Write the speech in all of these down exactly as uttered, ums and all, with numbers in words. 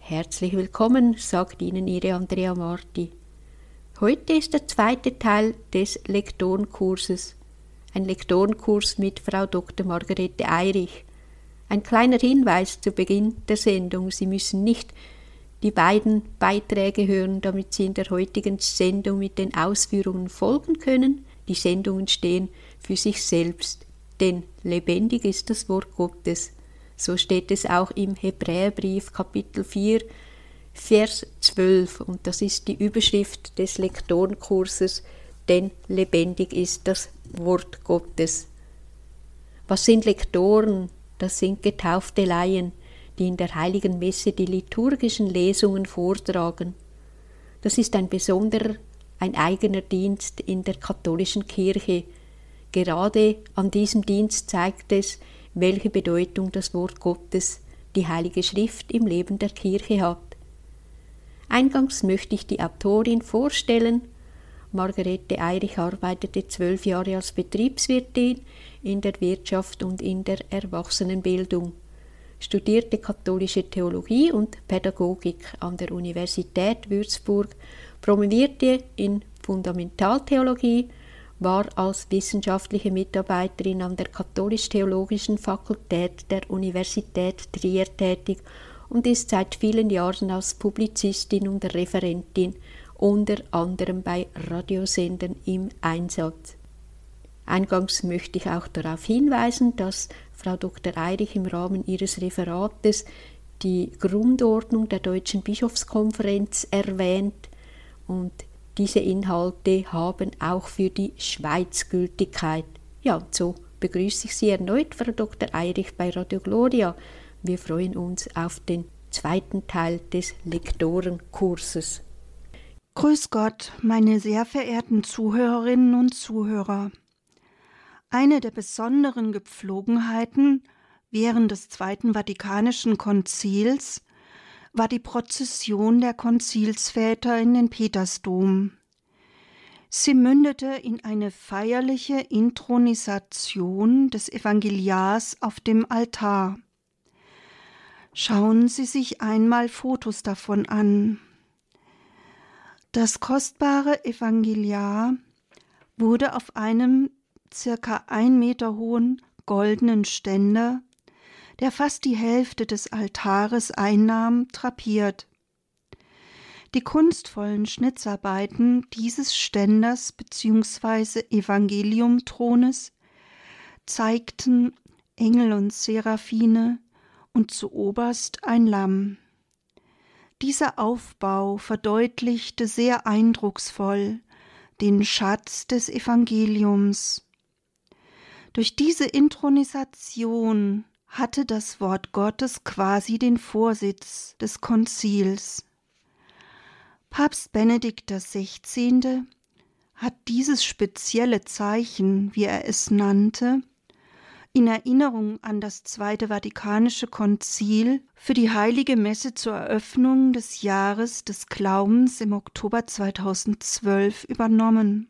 Herzlich willkommen, sagt Ihnen Ihre Andrea Marti. Heute ist der zweite Teil des Lektorenkurses. Ein Lektorenkurs mit Frau Doktor Margarete Eirich. Ein kleiner Hinweis zu Beginn der Sendung. Sie müssen nicht die beiden Beiträge hören, damit Sie in der heutigen Sendung mit den Ausführungen folgen können. Die Sendungen stehen für sich selbst, denn lebendig ist das Wort Gottes. So steht es auch im Hebräerbrief Kapitel vier, Vers zwölf, und das ist die Überschrift des Lektorenkurses, denn lebendig ist das Wort Gottes. Was sind Lektoren? Das sind getaufte Laien, die in der Heiligen Messe die liturgischen Lesungen vortragen. Das ist ein besonderer, ein eigener Dienst in der katholischen Kirche. Gerade an diesem Dienst zeigt es, welche Bedeutung das Wort Gottes, die Heilige Schrift, im Leben der Kirche hat. Eingangs möchte ich die Autorin vorstellen. Margarete Eirich arbeitete zwölf Jahre als Betriebswirtin in der Wirtschaft und in der Erwachsenenbildung, studierte katholische Theologie und Pädagogik an der Universität Würzburg, promovierte in Fundamentaltheologie, war als wissenschaftliche Mitarbeiterin an der Katholisch-Theologischen Fakultät der Universität Trier tätig und ist seit vielen Jahren als Publizistin und Referentin unter anderem bei Radiosendern im Einsatz. Eingangs möchte ich auch darauf hinweisen, dass Frau Doktor Eirich im Rahmen ihres Referates die Grundordnung der Deutschen Bischofskonferenz erwähnt, und diese Inhalte haben auch für die Schweiz Gültigkeit. Ja, und so begrüße ich Sie erneut, Frau Doktor Eirich, bei Radio Gloria. Wir freuen uns auf den zweiten Teil des Lektorenkurses. Grüß Gott, meine sehr verehrten Zuhörerinnen und Zuhörer. Eine der besonderen Gepflogenheiten während des Zweiten Vatikanischen Konzils war die Prozession der Konzilsväter in den Petersdom. Sie mündete in eine feierliche Inthronisation des Evangeliars auf dem Altar. Schauen Sie sich einmal Fotos davon an. Das kostbare Evangeliar wurde auf einem circa ein Meter hohen goldenen Ständer, der fast die Hälfte des Altares einnahm, drapiert. Die kunstvollen Schnitzarbeiten dieses Ständers bzw. Evangeliumthrones zeigten Engel und Seraphine und zuoberst ein Lamm. Dieser Aufbau verdeutlichte sehr eindrucksvoll den Schatz des Evangeliums. Durch diese Inthronisation hatte das Wort Gottes quasi den Vorsitz des Konzils. Papst Benedikt der Sechzehnte hat dieses spezielle Zeichen, wie er es nannte, in Erinnerung an das Zweite Vatikanische Konzil für die Heilige Messe zur Eröffnung des Jahres des Glaubens im Oktober zweitausendzwölf übernommen.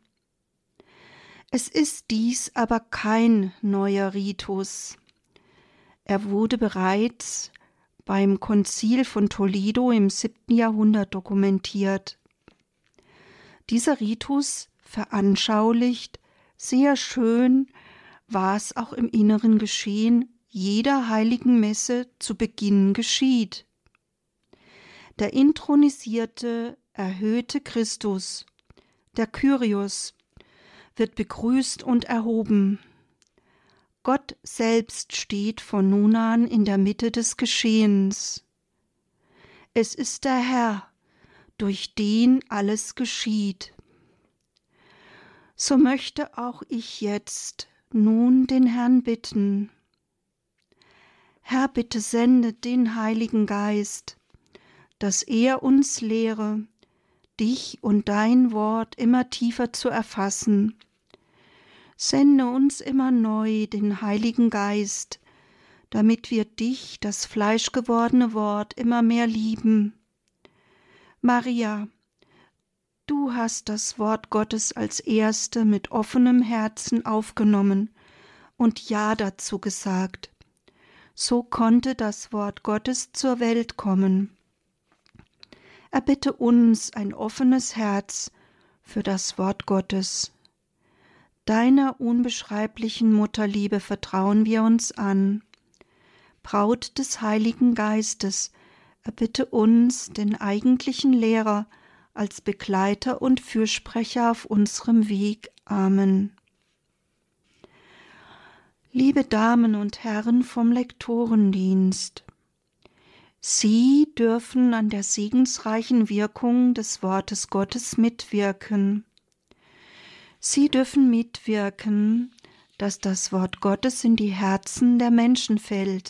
Es ist dies aber kein neuer Ritus. Er wurde bereits beim Konzil von Toledo im siebten Jahrhundert dokumentiert. Dieser Ritus veranschaulicht sehr schön, was auch im inneren Geschehen jeder heiligen Messe zu Beginn geschieht. Der intronisierte, erhöhte Christus, der Kyrios, wird begrüßt und erhoben. Gott selbst steht von nun an in der Mitte des Geschehens. Es ist der Herr, durch den alles geschieht. So möchte auch ich jetzt nun den Herrn bitten. Herr, bitte sende den Heiligen Geist, dass er uns lehre, dich und dein Wort immer tiefer zu erfassen. Sende uns immer neu den Heiligen Geist, damit wir dich, das fleischgewordene Wort, immer mehr lieben. Maria, du hast das Wort Gottes als Erste mit offenem Herzen aufgenommen und Ja dazu gesagt. So konnte das Wort Gottes zur Welt kommen. Erbitte uns ein offenes Herz für das Wort Gottes. Deiner unbeschreiblichen Mutterliebe vertrauen wir uns an. Braut des Heiligen Geistes, erbitte uns, den eigentlichen Lehrer, als Begleiter und Fürsprecher auf unserem Weg. Amen. Liebe Damen und Herren vom Lektorendienst, Sie dürfen an der segensreichen Wirkung des Wortes Gottes mitwirken. Sie dürfen mitwirken, dass das Wort Gottes in die Herzen der Menschen fällt.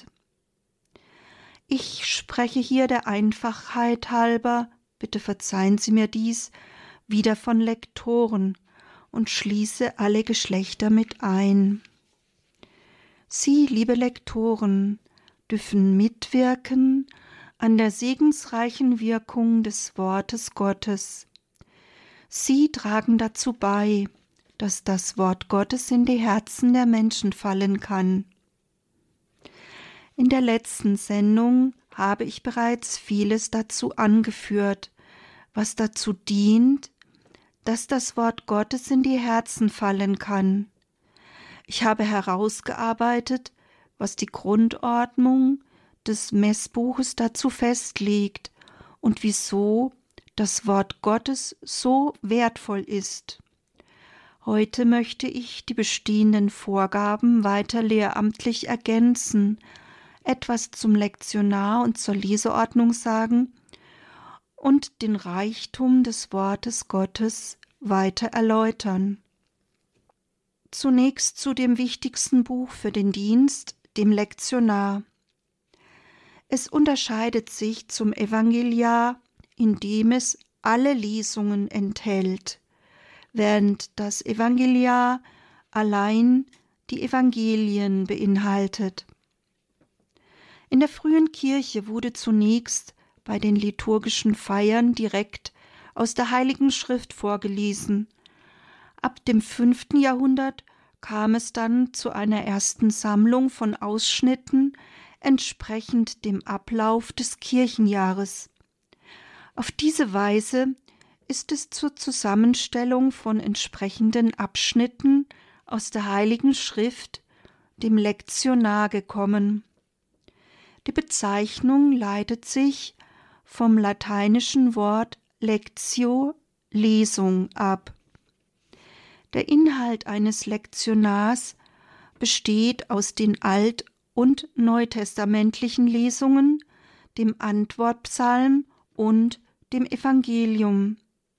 Ich spreche hier der Einfachheit halber, bitte verzeihen Sie mir dies, wieder von Lektoren und schließe alle Geschlechter mit ein. Sie, liebe Lektoren, dürfen mitwirken an der segensreichen Wirkung des Wortes Gottes. Sie tragen dazu bei, dass das Wort Gottes in die Herzen der Menschen fallen kann. In der letzten Sendung habe ich bereits vieles dazu angeführt, was dazu dient, dass das Wort Gottes in die Herzen fallen kann. Ich habe herausgearbeitet, was die Grundordnung des Messbuches dazu festlegt und wieso das Wort Gottes so wertvoll ist. Heute möchte ich die bestehenden Vorgaben weiter lehramtlich ergänzen, etwas zum Lektionar und zur Leseordnung sagen und den Reichtum des Wortes Gottes weiter erläutern. Zunächst zu dem wichtigsten Buch für den Dienst, dem Lektionar. Es unterscheidet sich zum Evangeliar, indem es alle Lesungen enthält, während das Evangeliar allein die Evangelien beinhaltet. In der frühen Kirche wurde zunächst bei den liturgischen Feiern direkt aus der Heiligen Schrift vorgelesen. Ab dem fünften Jahrhundert kam es dann zu einer ersten Sammlung von Ausschnitten entsprechend dem Ablauf des Kirchenjahres. Auf diese Weise ist es zur Zusammenstellung von entsprechenden Abschnitten aus der Heiligen Schrift, dem Lektionar, gekommen. Die Bezeichnung leitet sich vom lateinischen Wort lectio, Lesung, ab. Der Inhalt eines Lektionars besteht aus den alt- und neutestamentlichen Lesungen, dem Antwortpsalm und dem Evangelium.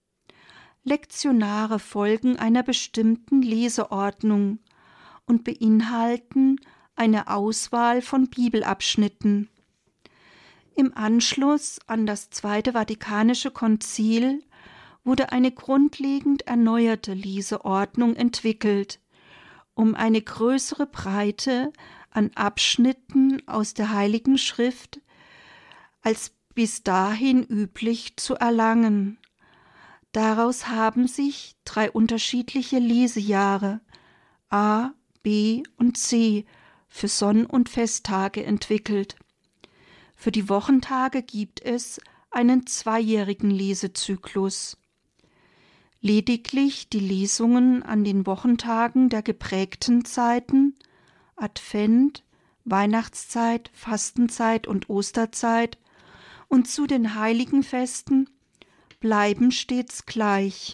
Lektionare folgen einer bestimmten Leseordnung und beinhalten eine Auswahl von Bibelabschnitten. Im Anschluss an das Zweite Vatikanische Konzil wurde eine grundlegend erneuerte Leseordnung entwickelt, um eine größere Breite an Abschnitten aus der Heiligen Schrift als bis dahin üblich zu erlangen. Daraus haben sich drei unterschiedliche Lesejahre A, B und C für Sonn- und Festtage entwickelt. Für die Wochentage gibt es einen zweijährigen Lesezyklus. Lediglich die Lesungen an den Wochentagen der geprägten Zeiten Advent, Weihnachtszeit, Fastenzeit und Osterzeit und zu den heiligen Festen bleiben stets gleich.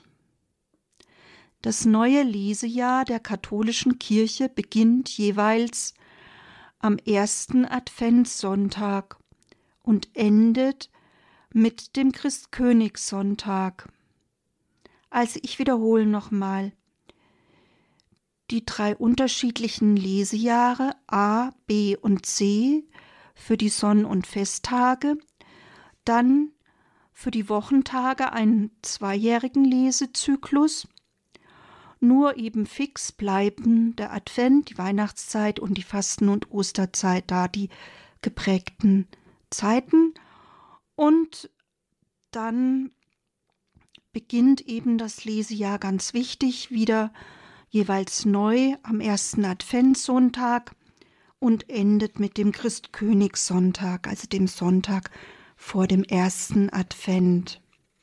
Das neue Lesejahr der katholischen Kirche beginnt jeweils am ersten Adventssonntag und endet mit dem Christkönigssonntag. Also ich wiederhole nochmal. Die drei unterschiedlichen Lesejahre A, B und C für die Sonn- und Festtage, dann für die Wochentage einen zweijährigen Lesezyklus, nur eben fix bleiben der Advent, die Weihnachtszeit und die Fasten- und Osterzeit, da die geprägten Zeiten. Und dann beginnt eben das Lesejahr ganz wichtig, wieder jeweils neu am ersten Adventssonntag und endet mit dem Christkönigssonntag, also dem Sonntag vor dem ersten Advent.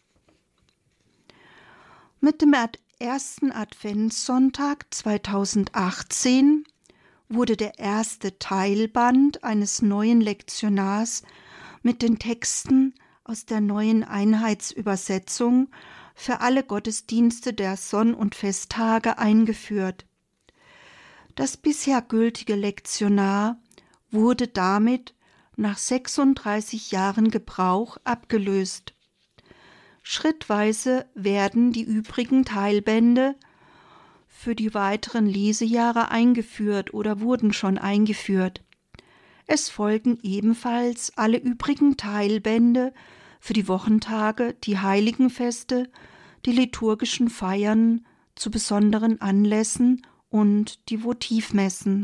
Mit dem ersten Adventssonntag zweitausendachtzehn wurde der erste Teilband eines neuen Lektionars mit den Texten aus der neuen Einheitsübersetzung für alle Gottesdienste der Sonn- und Festtage eingeführt. Das bisher gültige Lektionar wurde damit nach sechsunddreißig Jahren Gebrauch abgelöst. Schrittweise werden die übrigen Teilbände für die weiteren Lesejahre eingeführt oder wurden schon eingeführt. Es folgen ebenfalls alle übrigen Teilbände für die Wochentage, die Heiligenfeste, die liturgischen Feiern zu besonderen Anlässen und die Votivmessen.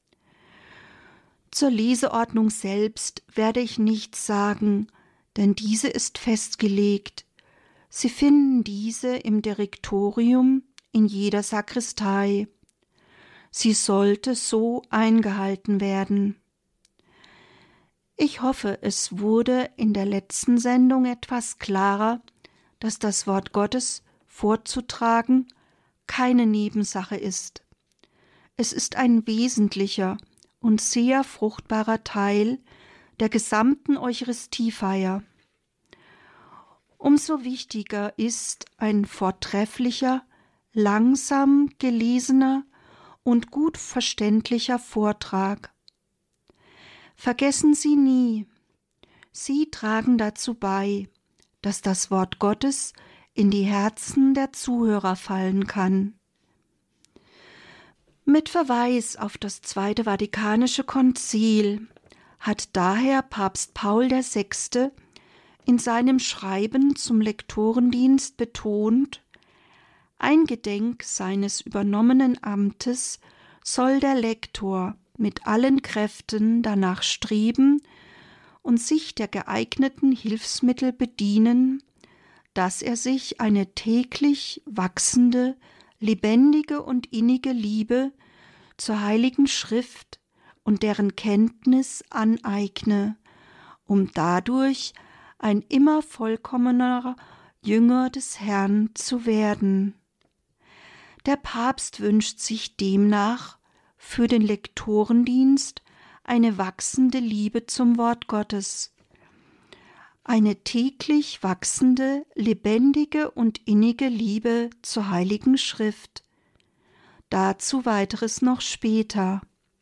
Zur Leseordnung selbst werde ich nichts sagen, denn diese ist festgelegt. Sie finden diese im Direktorium in jeder Sakristei. Sie sollte so eingehalten werden. Ich hoffe, es wurde in der letzten Sendung etwas klarer, dass das Wort Gottes vorzutragen keine Nebensache ist. Es ist ein wesentlicher und sehr fruchtbarer Teil der gesamten Eucharistiefeier. Umso wichtiger ist ein vortrefflicher, langsam gelesener und gut verständlicher Vortrag. Vergessen Sie nie, Sie tragen dazu bei, dass das Wort Gottes in die Herzen der Zuhörer fallen kann. Mit Verweis auf das Zweite Vatikanische Konzil hat daher Papst Paul der Sechste in seinem Schreiben zum Lektorendienst betont: Eingedenk seines übernommenen Amtes soll der Lektor mit allen Kräften danach streben und sich der geeigneten Hilfsmittel bedienen, dass er sich eine täglich wachsende, lebendige und innige Liebe zur Heiligen Schrift und deren Kenntnis aneigne, um dadurch ein immer vollkommener Jünger des Herrn zu werden. Der Papst wünscht sich demnach für den Lektorendienst eine wachsende Liebe zum Wort Gottes, eine täglich wachsende, lebendige und innige Liebe zur Heiligen Schrift. Dazu weiteres noch später.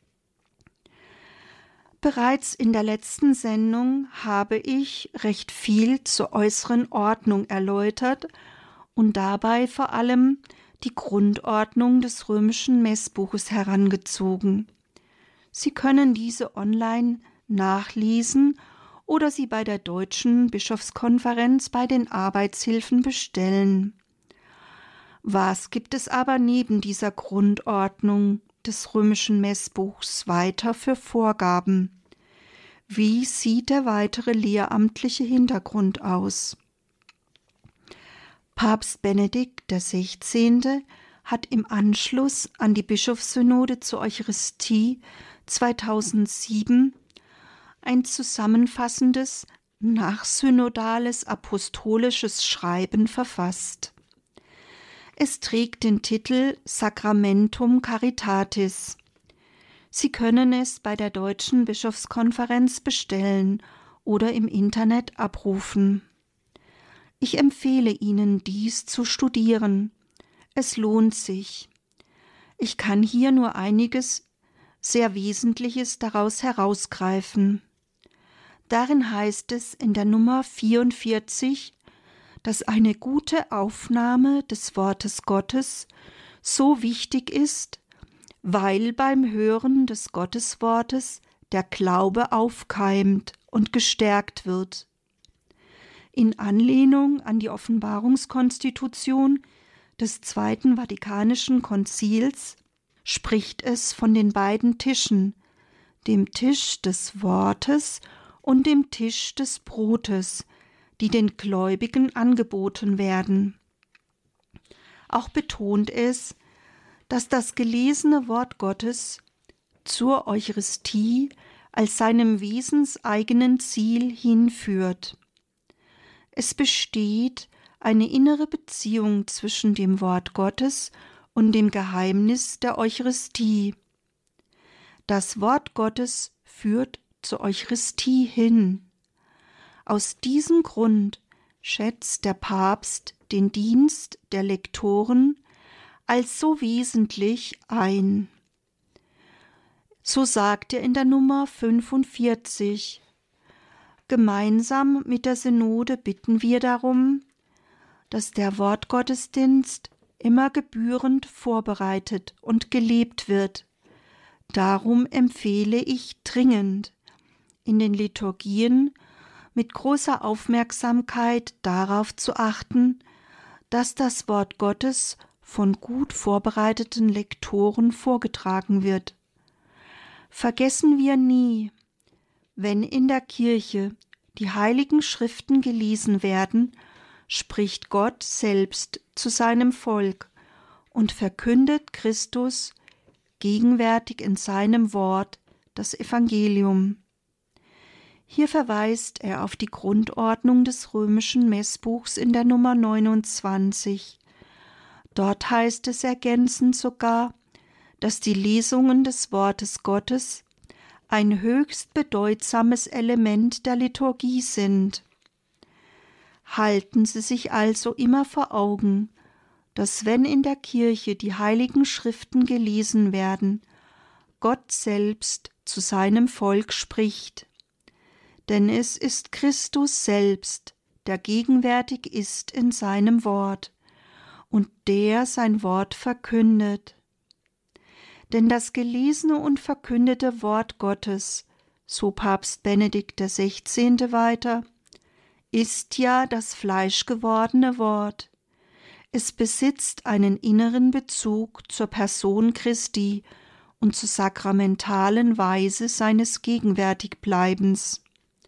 Bereits in der letzten Sendung habe ich recht viel zur äußeren Ordnung erläutert und dabei vor allem die Grundordnung des römischen Messbuches herangezogen. Sie können diese online nachlesen oder sie bei der Deutschen Bischofskonferenz bei den Arbeitshilfen bestellen. Was gibt es aber neben dieser Grundordnung des römischen Messbuchs weiter für Vorgaben? Wie sieht der weitere lehramtliche Hintergrund aus? Papst Benedikt der Sechzehnte hat im Anschluss an die Bischofssynode zur Eucharistie zweitausendsieben ein zusammenfassendes, nachsynodales apostolisches Schreiben verfasst. Es trägt den Titel Sacramentum Caritatis. Sie können es bei der Deutschen Bischofskonferenz bestellen oder im Internet abrufen. Ich empfehle Ihnen, dies zu studieren. Es lohnt sich. Ich kann hier nur einiges sehr Wesentliches daraus herausgreifen. Darin heißt es in der Nummer vierundvierzig, dass eine gute Aufnahme des Wortes Gottes so wichtig ist, weil beim Hören des Gotteswortes der Glaube aufkeimt und gestärkt wird. In Anlehnung an die Offenbarungskonstitution des Zweiten Vatikanischen Konzils spricht es von den beiden Tischen, dem Tisch des Wortes und dem Tisch des Brotes, die den Gläubigen angeboten werden. Auch betont es, dass das gelesene Wort Gottes zur Eucharistie als seinem wesenseigenen Ziel hinführt. Es besteht eine innere Beziehung zwischen dem Wort Gottes und dem Geheimnis der Eucharistie. Das Wort Gottes führt zur Eucharistie hin. Aus diesem Grund schätzt der Papst den Dienst der Lektoren als so wesentlich ein. So sagt er in der Nummer fünfundvierzig: Gemeinsam mit der Synode bitten wir darum, dass der Wortgottesdienst immer gebührend vorbereitet und gelebt wird. Darum empfehle ich dringend, in den Liturgien mit großer Aufmerksamkeit darauf zu achten, dass das Wort Gottes von gut vorbereiteten Lektoren vorgetragen wird. Vergessen wir nie, wenn in der Kirche die heiligen Schriften gelesen werden, spricht Gott selbst zu seinem Volk und verkündet Christus gegenwärtig in seinem Wort das Evangelium. Hier verweist er auf die Grundordnung des römischen Messbuchs in der Nummer neunundzwanzig. Dort heißt es ergänzend sogar, dass die Lesungen des Wortes Gottes ein höchst bedeutsames Element der Liturgie sind. Halten Sie sich also immer vor Augen, dass wenn in der Kirche die heiligen Schriften gelesen werden, Gott selbst zu seinem Volk spricht. Denn es ist Christus selbst, der gegenwärtig ist in seinem Wort und der sein Wort verkündet. Denn das gelesene und verkündete Wort Gottes, so Papst Benedikt der Sechzehnte weiter, ist ja das fleischgewordene Wort. Es besitzt einen inneren Bezug zur Person Christi und zur sakramentalen Weise seines Gegenwärtigbleibens.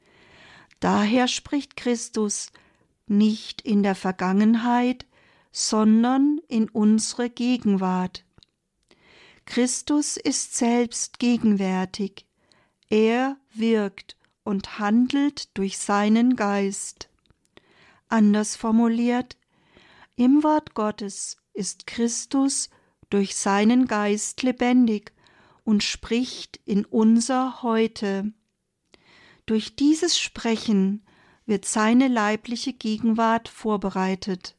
Daher spricht Christus nicht in der Vergangenheit, sondern in unsere Gegenwart. Christus ist selbst gegenwärtig. Er wirkt und handelt durch seinen Geist. Anders formuliert, im Wort Gottes ist Christus durch seinen Geist lebendig und spricht in unser Heute. Durch dieses Sprechen wird seine leibliche Gegenwart vorbereitet.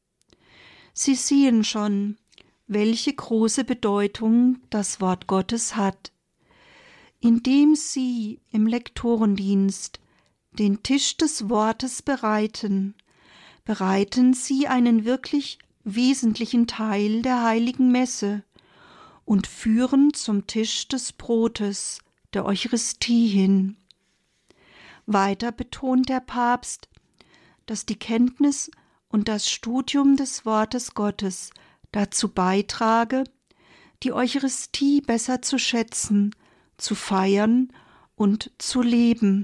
Sie sehen schon, welche große Bedeutung das Wort Gottes hat. Indem Sie im Lektorendienst den Tisch des Wortes bereiten, bereiten Sie einen wirklich wesentlichen Teil der heiligen Messe und führen zum Tisch des Brotes, der Eucharistie hin. Weiter betont der Papst, dass die Kenntnis und das Studium des Wortes Gottes dazu beitrage, die Eucharistie besser zu schätzen, zu feiern und zu leben.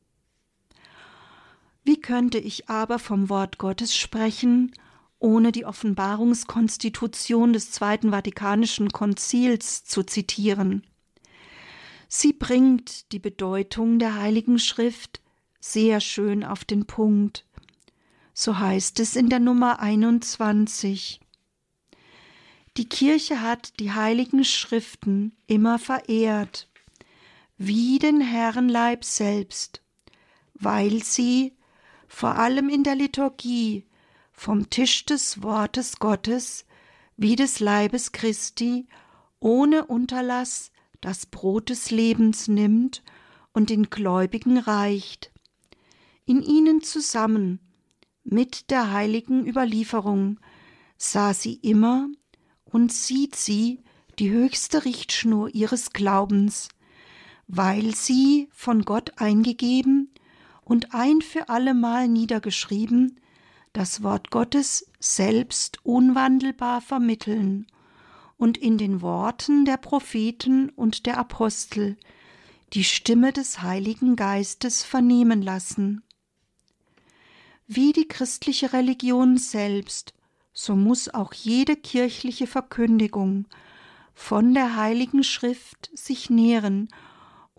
Wie könnte ich aber vom Wort Gottes sprechen, ohne die Offenbarungskonstitution des Zweiten Vatikanischen Konzils zu zitieren? Sie bringt die Bedeutung der Heiligen Schrift sehr schön auf den Punkt. So heißt es in der Nummer einundzwanzig. Die Kirche hat die Heiligen Schriften immer verehrt, wie den Herrenleib selbst, weil sie, vor allem in der Liturgie, vom Tisch des Wortes Gottes wie des Leibes Christi ohne Unterlass das Brot des Lebens nimmt und den Gläubigen reicht. In ihnen zusammen mit der heiligen Überlieferung sah sie immer und sieht sie die höchste Richtschnur ihres Glaubens, weil sie von Gott eingegeben und ein für allemal niedergeschrieben das Wort Gottes selbst unwandelbar vermitteln und in den Worten der Propheten und der Apostel die Stimme des Heiligen Geistes vernehmen lassen. Wie die christliche Religion selbst, so muss auch jede kirchliche Verkündigung von der Heiligen Schrift sich nähren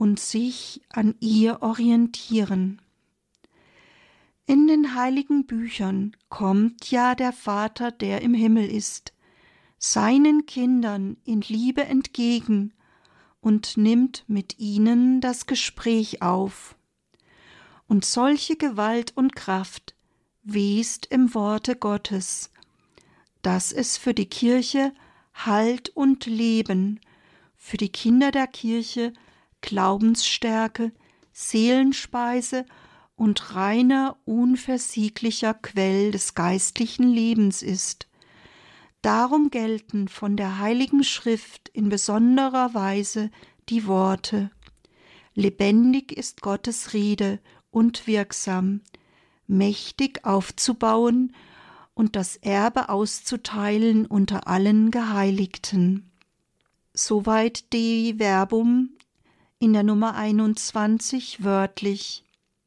und sich an ihr orientieren. In den heiligen Büchern kommt ja der Vater, der im Himmel ist, seinen Kindern in Liebe entgegen und nimmt mit ihnen das Gespräch auf. Und solche Gewalt und Kraft west im Worte Gottes, dass es für die Kirche Halt und Leben, für die Kinder der Kirche Glaubensstärke, Seelenspeise und reiner, unversieglicher Quell des geistlichen Lebens ist. Darum gelten von der Heiligen Schrift in besonderer Weise die Worte: Lebendig ist Gottes Rede und wirksam, mächtig aufzubauen und das Erbe auszuteilen unter allen Geheiligten. Soweit die Verbum in der Nummer einundzwanzig wörtlich.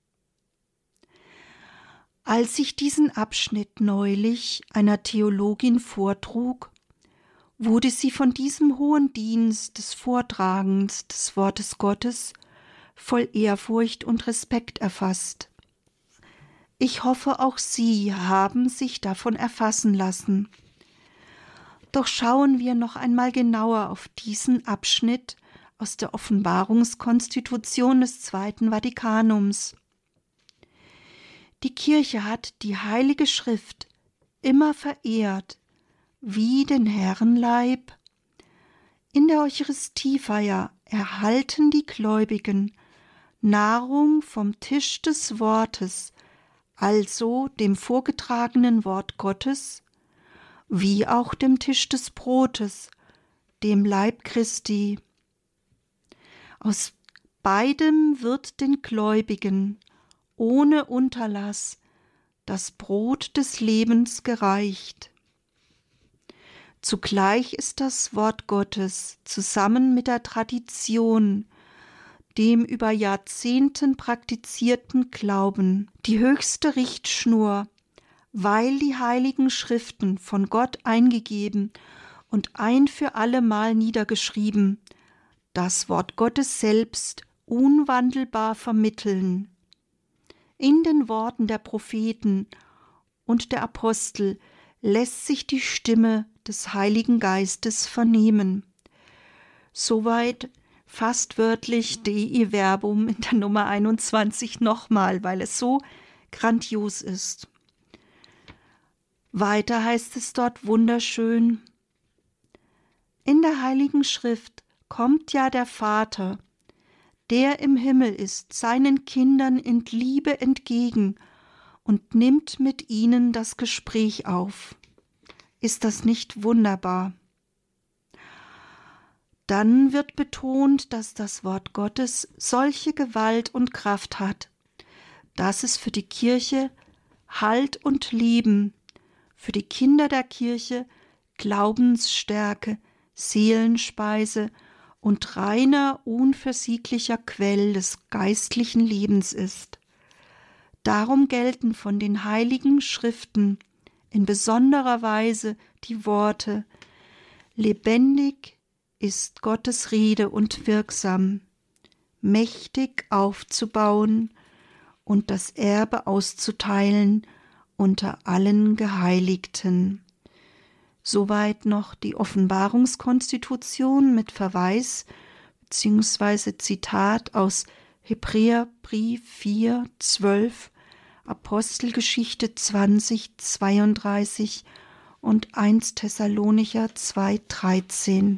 Als ich diesen Abschnitt neulich einer Theologin vortrug, wurde sie von diesem hohen Dienst des Vortragens des Wortes Gottes voll Ehrfurcht und Respekt erfasst. Ich hoffe, auch Sie haben sich davon erfassen lassen. Doch schauen wir noch einmal genauer auf diesen Abschnitt aus der Offenbarungskonstitution des Zweiten Vatikanums. Die Kirche hat die Heilige Schrift immer verehrt, wie den Herrenleib. In der Eucharistiefeier erhalten die Gläubigen Nahrung vom Tisch des Wortes, also dem vorgetragenen Wort Gottes, wie auch dem Tisch des Brotes, dem Leib Christi. Aus beidem wird den Gläubigen ohne Unterlass das Brot des Lebens gereicht. Zugleich ist das Wort Gottes zusammen mit der Tradition, dem über Jahrzehnten praktizierten Glauben, die höchste Richtschnur, weil die heiligen Schriften von Gott eingegeben und ein für allemal niedergeschrieben, das Wort Gottes selbst unwandelbar vermitteln. In den Worten der Propheten und der Apostel lässt sich die Stimme des Heiligen Geistes vernehmen. Soweit fast wörtlich Dei Verbum in der Nummer einundzwanzig nochmal, weil es so grandios ist. Weiter heißt es dort wunderschön: In der Heiligen Schrift kommt ja der Vater, der im Himmel ist, seinen Kindern in Liebe entgegen und nimmt mit ihnen das Gespräch auf. Ist das nicht wunderbar? Dann wird betont, dass das Wort Gottes solche Gewalt und Kraft hat, dass es für die Kirche Halt und Leben, für die Kinder der Kirche Glaubensstärke, Seelenspeise und reiner, unversieglicher Quell des geistlichen Lebens ist. Darum gelten von den heiligen Schriften in besonderer Weise die Worte: Lebendig ist Gottes Rede und wirksam, mächtig aufzubauen und das Erbe auszuteilen unter allen Geheiligten. Soweit noch die Offenbarungskonstitution mit Verweis bzw. Zitat aus Hebräerbrief vier, zwölf, Apostelgeschichte zwanzig, zweiunddreißig und erster Thessalonicher zwei, dreizehn.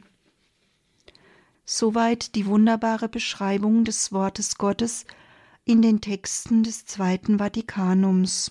Soweit die wunderbare Beschreibung des Wortes Gottes in den Texten des Zweiten Vatikanums.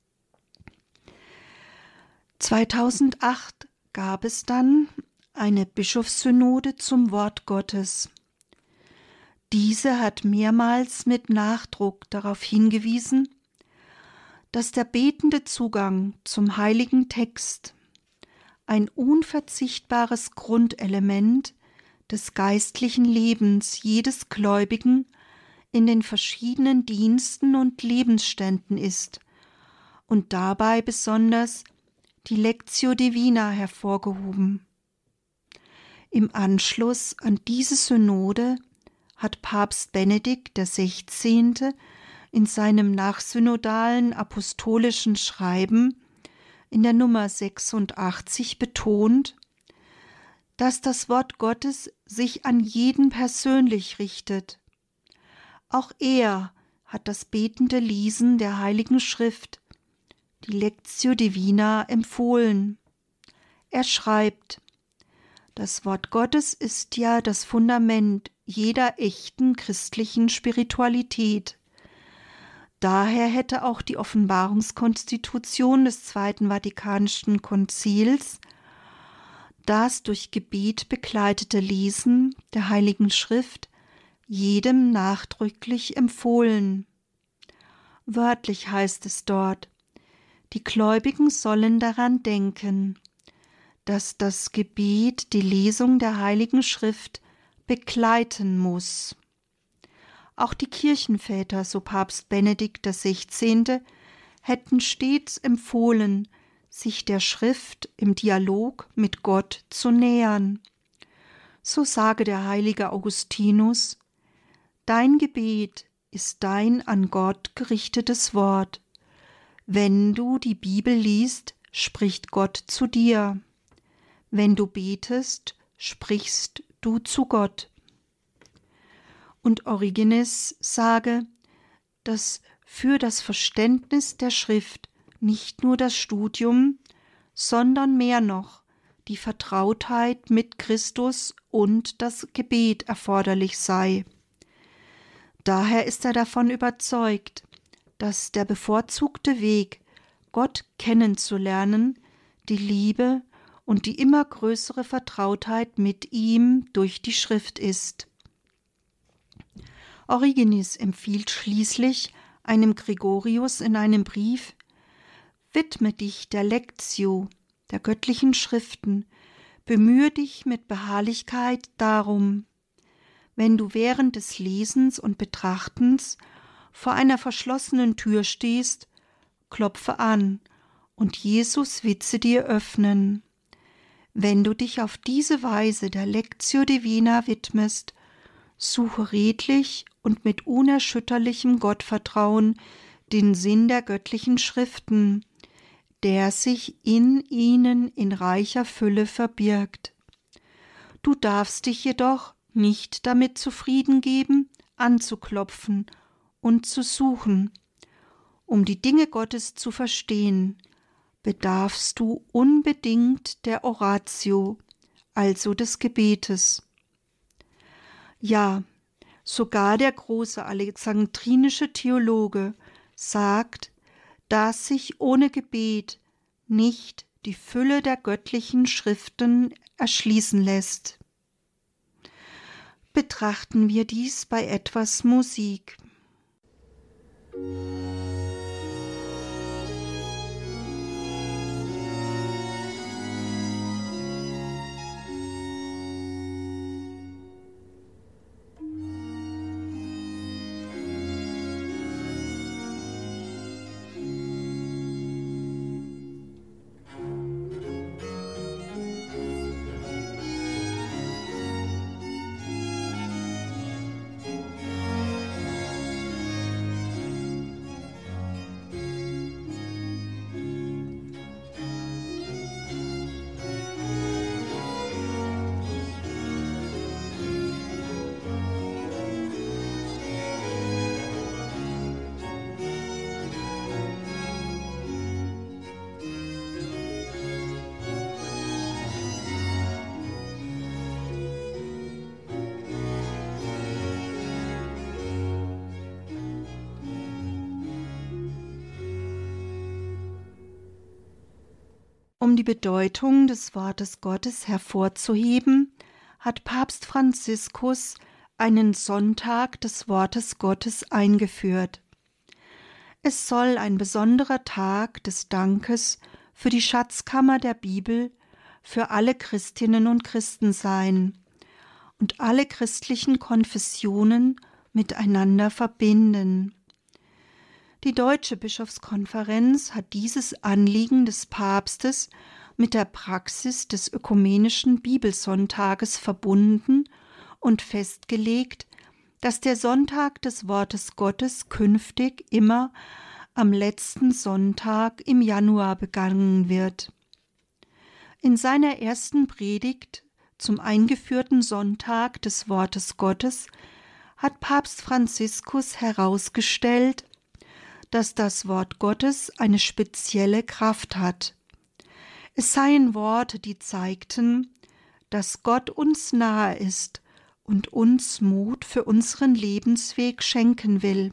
zweitausendacht gab es dann eine Bischofssynode zum Wort Gottes. Diese hat mehrmals mit Nachdruck darauf hingewiesen, dass der betende Zugang zum heiligen Text ein unverzichtbares Grundelement des geistlichen Lebens jedes Gläubigen in den verschiedenen Diensten und Lebensständen ist und dabei besonders die Lectio Divina hervorgehoben. Im Anschluss an diese Synode hat Papst Benedikt der Sechzehnte in seinem nachsynodalen apostolischen Schreiben in der Nummer sechsundachtzig betont, dass das Wort Gottes sich an jeden persönlich richtet. Auch er hat das betende Lesen der Heiligen Schrift, die Lectio Divina, empfohlen. Er schreibt: Das Wort Gottes ist ja das Fundament jeder echten christlichen Spiritualität. Daher hätte auch die Offenbarungskonstitution des Zweiten Vatikanischen Konzils das durch Gebet begleitete Lesen der Heiligen Schrift jedem nachdrücklich empfohlen. Wörtlich heißt es dort: Die Gläubigen sollen daran denken, dass das Gebet die Lesung der Heiligen Schrift begleiten muss. Auch die Kirchenväter, so Papst Benedikt der Sechzehnte, hätten stets empfohlen, sich der Schrift im Dialog mit Gott zu nähern. So sage der heilige Augustinus: Dein Gebet ist dein an Gott gerichtetes Wort. Wenn du die Bibel liest, spricht Gott zu dir. Wenn du betest, sprichst du zu Gott. Und Origenes sage, dass für das Verständnis der Schrift nicht nur das Studium, sondern mehr noch die Vertrautheit mit Christus und das Gebet erforderlich sei. Daher ist er davon überzeugt, dass der bevorzugte Weg, Gott kennenzulernen, die Liebe und die immer größere Vertrautheit mit ihm durch die Schrift ist. Origenes empfiehlt schließlich einem Gregorius in einem Brief: Widme dich der Lectio, der göttlichen Schriften, bemühe dich mit Beharrlichkeit darum. Wenn du während des Lesens und Betrachtens vor einer verschlossenen Tür stehst, klopfe an und Jesus wird sie dir öffnen. Wenn du dich auf diese Weise der Lectio Divina widmest, suche redlich und mit unerschütterlichem Gottvertrauen den Sinn der göttlichen Schriften, der sich in ihnen in reicher Fülle verbirgt. Du darfst dich jedoch nicht damit zufrieden geben, anzuklopfen und zu suchen. Um die Dinge Gottes zu verstehen, bedarfst du unbedingt der Oratio, also des Gebetes. Ja, sogar der große alexandrinische Theologe sagt, dass sich ohne Gebet nicht die Fülle der göttlichen Schriften erschließen lässt. Betrachten wir dies bei etwas Musik. Um die Bedeutung des Wortes Gottes hervorzuheben, hat Papst Franziskus einen Sonntag des Wortes Gottes eingeführt. Es soll ein besonderer Tag des Dankes für die Schatzkammer der Bibel für alle Christinnen und Christen sein und alle christlichen Konfessionen miteinander verbinden. Die Deutsche Bischofskonferenz hat dieses Anliegen des Papstes mit der Praxis des ökumenischen Bibelsonntages verbunden und festgelegt, dass der Sonntag des Wortes Gottes künftig immer am letzten Sonntag im Januar begangen wird. In seiner ersten Predigt zum eingeführten Sonntag des Wortes Gottes hat Papst Franziskus herausgestellt, dass das Wort Gottes eine spezielle Kraft hat. Es seien Worte, die zeigten, dass Gott uns nahe ist und uns Mut für unseren Lebensweg schenken will.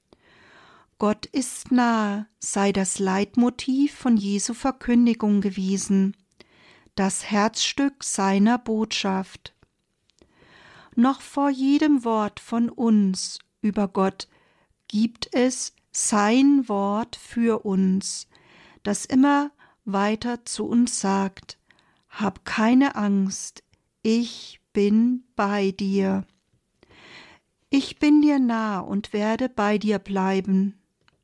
Gott ist nahe, sei das Leitmotiv von Jesu Verkündigung gewesen, das Herzstück seiner Botschaft. Noch vor jedem Wort von uns über Gott gibt es sein Wort für uns, das immer weiter zu uns sagt: Hab keine Angst, ich bin bei dir. Ich bin dir nah und werde bei dir bleiben.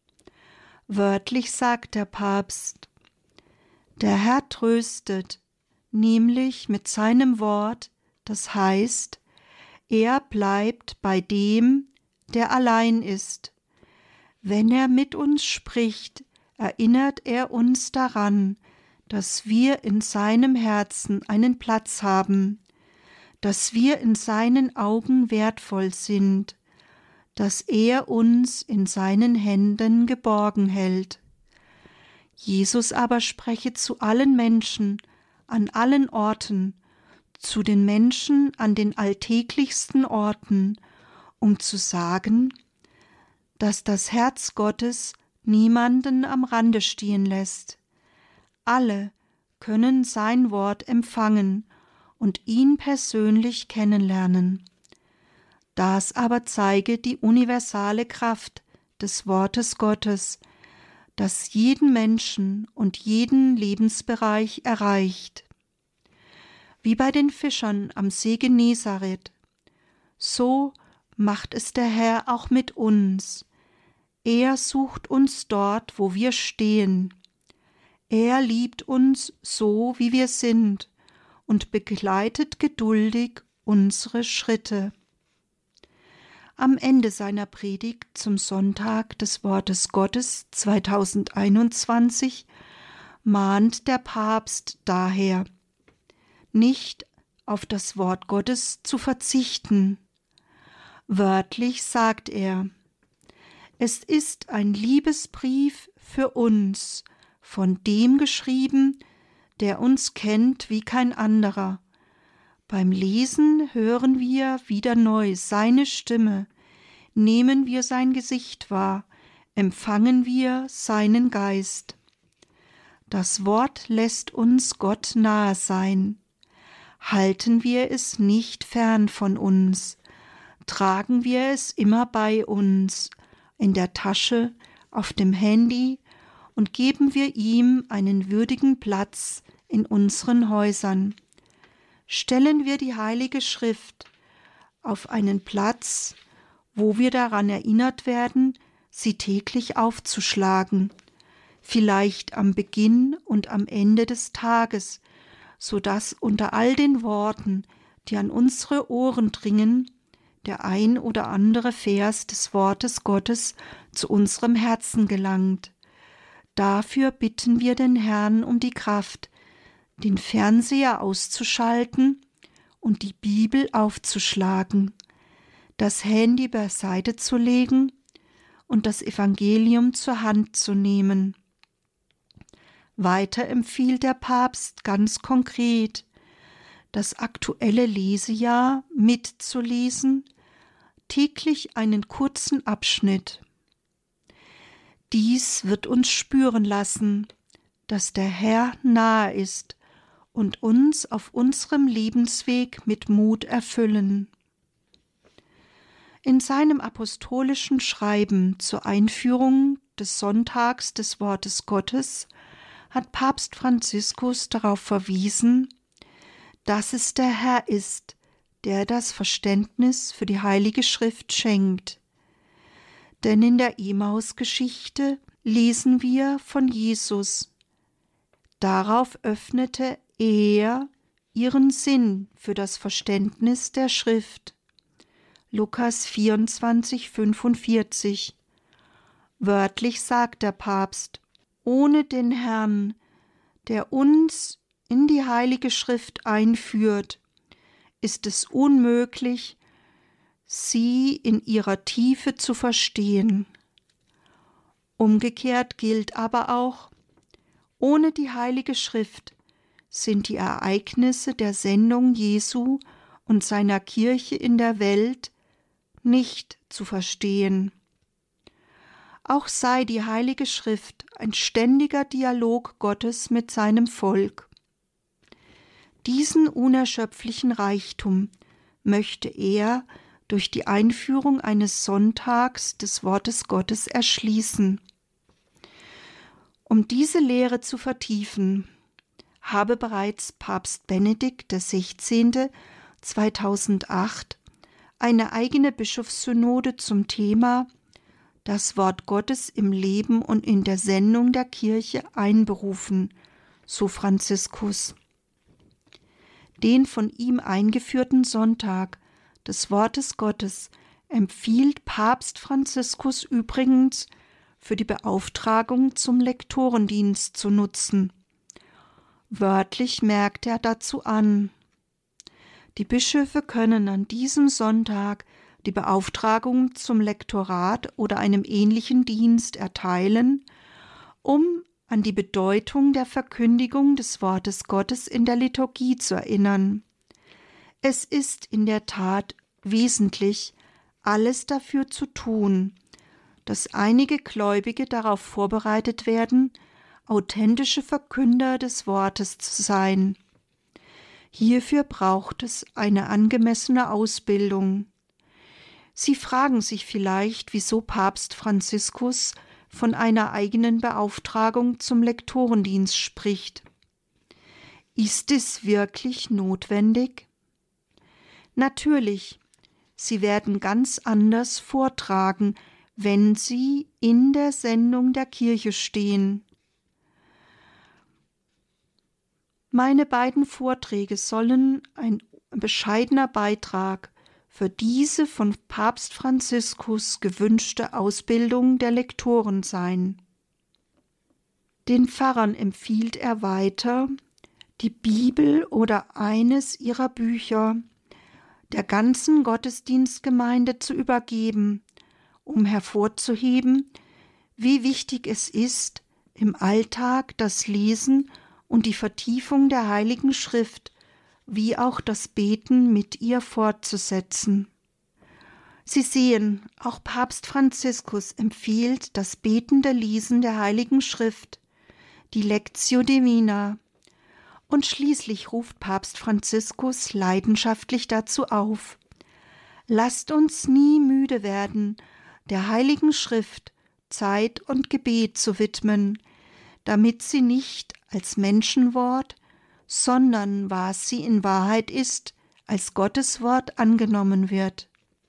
Wörtlich sagt der Papst: Der Herr tröstet, nämlich mit seinem Wort, das heißt, er bleibt bei dem, der allein ist. Wenn er mit uns spricht, erinnert er uns daran, dass wir in seinem Herzen einen Platz haben, dass wir in seinen Augen wertvoll sind, dass er uns in seinen Händen geborgen hält. Jesus aber spreche zu allen Menschen, an allen Orten, zu den Menschen an den alltäglichsten Orten, um zu sagen, dass das Herz Gottes niemanden am Rande stehen lässt. Alle können sein Wort empfangen und ihn persönlich kennenlernen. Das aber zeige die universale Kraft des Wortes Gottes, das jeden Menschen und jeden Lebensbereich erreicht. Wie bei den Fischern am See Genezareth, so macht es der Herr auch mit uns. Er sucht uns dort, wo wir stehen. Er liebt uns so, wie wir sind, und begleitet geduldig unsere Schritte. Am Ende seiner Predigt zum Sonntag des Wortes Gottes zweitausendeinundzwanzig mahnt der Papst daher, nicht auf das Wort Gottes zu verzichten. Wörtlich sagt er: Es ist ein Liebesbrief für uns, von dem geschrieben, der uns kennt wie kein anderer. Beim Lesen hören wir wieder neu seine Stimme, nehmen wir sein Gesicht wahr, empfangen wir seinen Geist. Das Wort lässt uns Gott nahe sein. Halten wir es nicht fern von uns, tragen wir es immer bei uns, in der Tasche, auf dem Handy, und geben wir ihm einen würdigen Platz in unseren Häusern. Stellen wir die Heilige Schrift auf einen Platz, wo wir daran erinnert werden, sie täglich aufzuschlagen, vielleicht am Beginn und am Ende des Tages, so dass unter all den Worten, die an unsere Ohren dringen, der ein oder andere Vers des Wortes Gottes zu unserem Herzen gelangt. Dafür bitten wir den Herrn um die Kraft, den Fernseher auszuschalten und die Bibel aufzuschlagen, das Handy beiseite zu legen und das Evangelium zur Hand zu nehmen. Weiter empfiehlt der Papst ganz konkret, das aktuelle Lesejahr mitzulesen, täglich einen kurzen Abschnitt. Dies wird uns spüren lassen, dass der Herr nahe ist und uns auf unserem Lebensweg mit Mut erfüllen. In seinem apostolischen Schreiben zur Einführung des Sonntags des Wortes Gottes hat Papst Franziskus darauf verwiesen, dass es der Herr ist, der das Verständnis für die Heilige Schrift schenkt. Denn in der Emmaus-Geschichte lesen wir von Jesus. Darauf öffnete er ihren Sinn für das Verständnis der Schrift. Lukas vierundzwanzig, fünfundvierzig. Wörtlich sagt der Papst: Ohne den Herrn, der uns in die Heilige Schrift einführt, ist es unmöglich, sie in ihrer Tiefe zu verstehen. Umgekehrt gilt aber auch: Ohne die Heilige Schrift sind die Ereignisse der Sendung Jesu und seiner Kirche in der Welt nicht zu verstehen. Auch sei die Heilige Schrift ein ständiger Dialog Gottes mit seinem Volk. Diesen unerschöpflichen Reichtum möchte er durch die Einführung eines Sonntags des Wortes Gottes erschließen. Um diese Lehre zu vertiefen, habe bereits Papst Benedikt der Sechzehnte zweitausendacht eine eigene Bischofssynode zum Thema Das Wort Gottes im Leben und in der Sendung der Kirche einberufen, so Franziskus. Den von ihm eingeführten Sonntag des Wortes Gottes empfiehlt Papst Franziskus übrigens für die Beauftragung zum Lektorendienst zu nutzen. Wörtlich merkt er dazu an: Die Bischöfe können an diesem Sonntag die Beauftragung zum Lektorat oder einem ähnlichen Dienst erteilen, um an die Bedeutung der Verkündigung des Wortes Gottes in der Liturgie zu erinnern. Es ist in der Tat wesentlich, alles dafür zu tun, dass einige Gläubige darauf vorbereitet werden, authentische Verkünder des Wortes zu sein. Hierfür braucht es eine angemessene Ausbildung. Sie fragen sich vielleicht, wieso Papst Franziskus von einer eigenen Beauftragung zum Lektorendienst spricht. Ist es wirklich notwendig? Natürlich, Sie werden ganz anders vortragen, wenn Sie in der Sendung der Kirche stehen. Meine beiden Vorträge sollen ein bescheidener Beitrag für diese von Papst Franziskus gewünschte Ausbildung der Lektoren sein. Den Pfarrern empfiehlt er weiter, die Bibel oder eines ihrer Bücher der ganzen Gottesdienstgemeinde zu übergeben, um hervorzuheben, wie wichtig es ist, im Alltag das Lesen und die Vertiefung der Heiligen Schrift wie auch das Beten mit ihr fortzusetzen. Sie sehen, auch Papst Franziskus empfiehlt das betende Lesen der Heiligen Schrift, die Lectio Divina, und schließlich ruft Papst Franziskus leidenschaftlich dazu auf: Lasst uns nie müde werden, der Heiligen Schrift Zeit und Gebet zu widmen, damit sie nicht als Menschenwort, sondern was sie in Wahrheit ist, als Gottes Wort angenommen wird.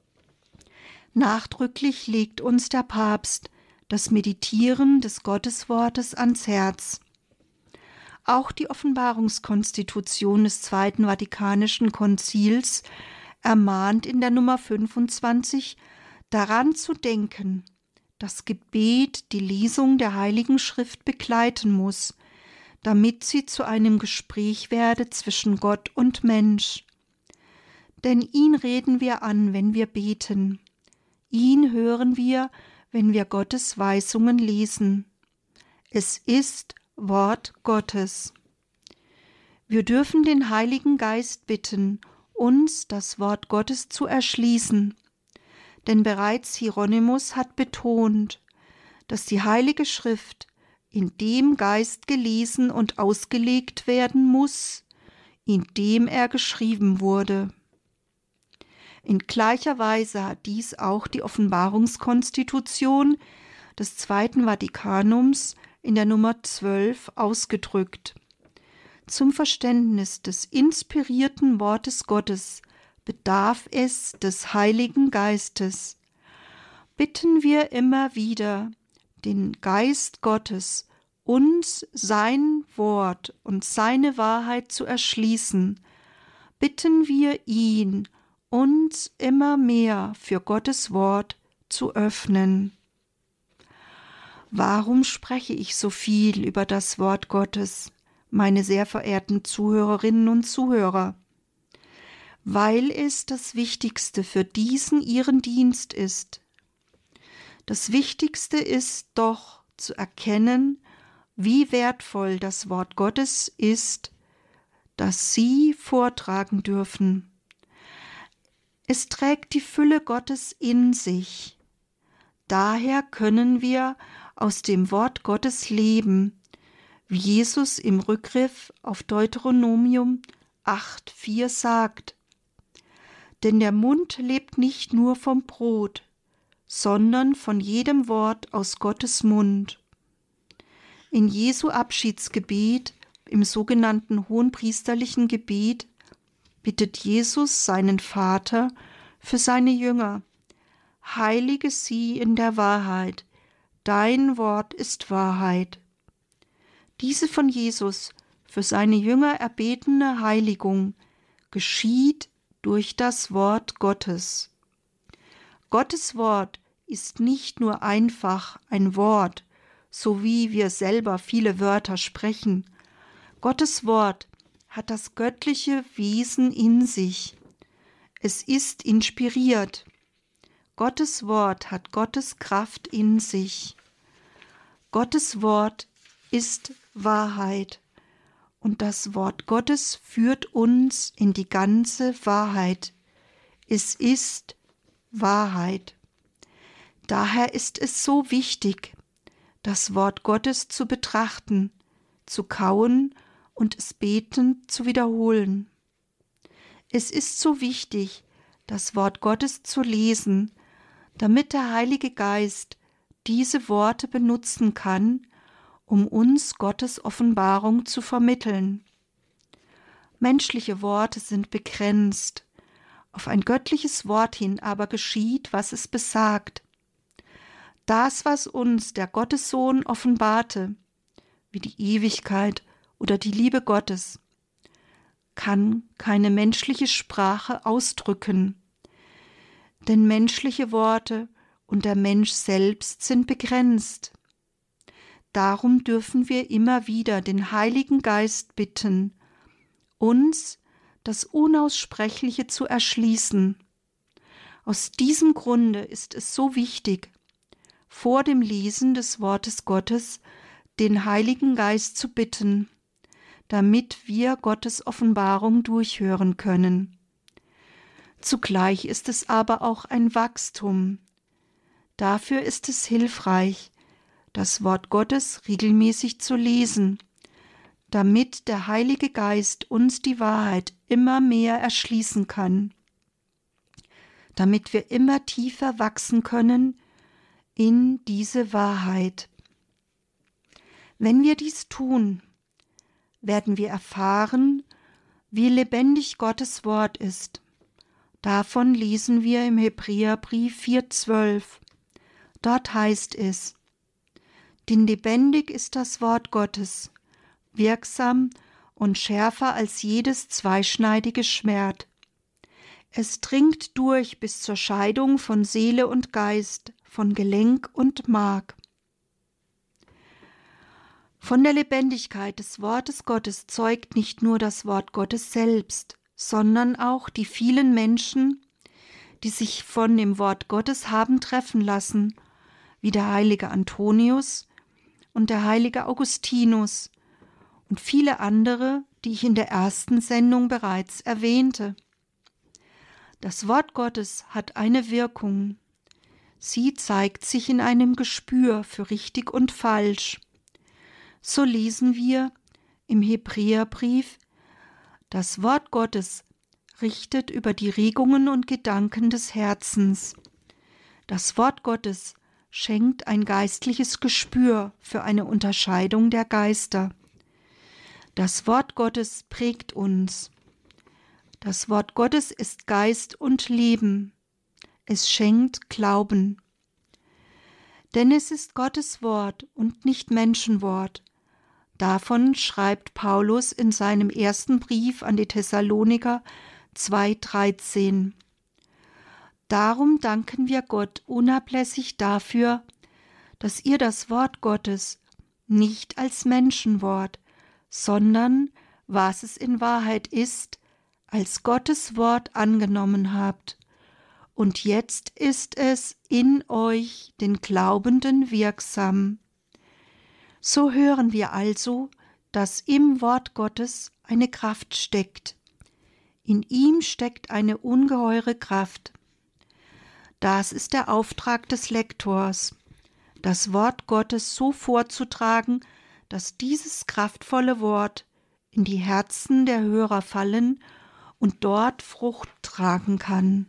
Nachdrücklich legt uns der Papst das Meditieren des Gotteswortes ans Herz. Auch die Offenbarungskonstitution des Zweiten Vatikanischen Konzils ermahnt in der Nummer fünfundzwanzig daran zu denken, dass Gebet die Lesung der Heiligen Schrift begleiten muss, damit sie zu einem Gespräch werde zwischen Gott und Mensch. Denn ihn reden wir an, wenn wir beten. Ihn hören wir, wenn wir Gottes Weisungen lesen. Es ist Wort Gottes. Wir dürfen den Heiligen Geist bitten, uns das Wort Gottes zu erschließen. Denn bereits Hieronymus hat betont, dass die Heilige Schrift in dem Geist gelesen und ausgelegt werden muss, in dem er geschrieben wurde. In gleicher Weise hat dies auch die Offenbarungskonstitution des Zweiten Vatikanums in der Nummer zwölf ausgedrückt. Zum Verständnis des inspirierten Wortes Gottes bedarf es des Heiligen Geistes. Bitten wir immer wieder den Geist Gottes, uns sein Wort und seine Wahrheit zu erschließen, bitten wir ihn, uns immer mehr für Gottes Wort zu öffnen. Warum spreche ich so viel über das Wort Gottes, meine sehr verehrten Zuhörerinnen und Zuhörer? Weil es das Wichtigste für diesen Ihren Dienst ist. Das Wichtigste ist doch zu erkennen, wie wertvoll das Wort Gottes ist, das Sie vortragen dürfen. Es trägt die Fülle Gottes in sich. Daher können wir aus dem Wort Gottes leben, wie Jesus im Rückgriff auf Deuteronomium acht vier sagt. Denn der Mund lebt nicht nur vom Brot, sondern von jedem Wort aus Gottes Mund. In Jesu Abschiedsgebet, im sogenannten hohenpriesterlichen Gebet, bittet Jesus seinen Vater für seine Jünger: Heilige sie in der Wahrheit, dein Wort ist Wahrheit. Diese von Jesus für seine Jünger erbetene Heiligung geschieht durch das Wort Gottes. Gottes Wort ist nicht nur einfach ein Wort, so wie wir selber viele Wörter sprechen. Gottes Wort hat das göttliche Wesen in sich. Es ist inspiriert. Gottes Wort hat Gottes Kraft in sich. Gottes Wort ist Wahrheit. Und das Wort Gottes führt uns in die ganze Wahrheit. Es ist Wahrheit. Daher ist es so wichtig, das Wort Gottes zu betrachten, zu kauen und es betend zu wiederholen. Es ist so wichtig, das Wort Gottes zu lesen, damit der Heilige Geist diese Worte benutzen kann, um uns Gottes Offenbarung zu vermitteln. Menschliche Worte sind begrenzt, auf ein göttliches Wort hin aber geschieht, was es besagt. Das, was uns der Gottessohn offenbarte, wie die Ewigkeit oder die Liebe Gottes, kann keine menschliche Sprache ausdrücken, denn menschliche Worte und der Mensch selbst sind begrenzt. Darum dürfen wir immer wieder den Heiligen Geist bitten, uns das Unaussprechliche zu erschließen. Aus diesem Grunde ist es so wichtig, vor dem Lesen des Wortes Gottes den Heiligen Geist zu bitten, damit wir Gottes Offenbarung durchhören können. Zugleich ist es aber auch ein Wachstum. Dafür ist es hilfreich, das Wort Gottes regelmäßig zu lesen, damit der Heilige Geist uns die Wahrheit immer mehr erschließen kann, damit wir immer tiefer wachsen können in diese Wahrheit. Wenn wir dies tun, werden wir erfahren, wie lebendig Gottes Wort ist. Davon lesen wir im Hebräerbrief vier zwölf. Dort heißt es: Denn lebendig ist das Wort Gottes, wirksam und schärfer als jedes zweischneidige Schwert. Es dringt durch bis zur Scheidung von Seele und Geist, von Gelenk und Mark. Von der Lebendigkeit des Wortes Gottes zeugt nicht nur das Wort Gottes selbst, sondern auch die vielen Menschen, die sich von dem Wort Gottes haben treffen lassen, wie der heilige Antonius und der heilige Augustinus und viele andere, die ich in der ersten Sendung bereits erwähnte. Das Wort Gottes hat eine Wirkung. Sie zeigt sich in einem Gespür für richtig und falsch. So lesen wir im Hebräerbrief: Das Wort Gottes richtet über die Regungen und Gedanken des Herzens. Das Wort Gottes schenkt ein geistliches Gespür für eine Unterscheidung der Geister. Das Wort Gottes prägt uns. Das Wort Gottes ist Geist und Leben. Es schenkt Glauben. Denn es ist Gottes Wort und nicht Menschenwort. Davon schreibt Paulus in seinem ersten Brief an die Thessaloniker zwei dreizehn. Darum danken wir Gott unablässig dafür, dass ihr das Wort Gottes nicht als Menschenwort, sondern, was es in Wahrheit ist, als Gottes Wort angenommen habt. Und jetzt ist es in euch, den Glaubenden, wirksam. So hören wir also, dass im Wort Gottes eine Kraft steckt. In ihm steckt eine ungeheure Kraft. Das ist der Auftrag des Lektors, das Wort Gottes so vorzutragen, dass dieses kraftvolle Wort in die Herzen der Hörer fallen und dort Frucht tragen kann.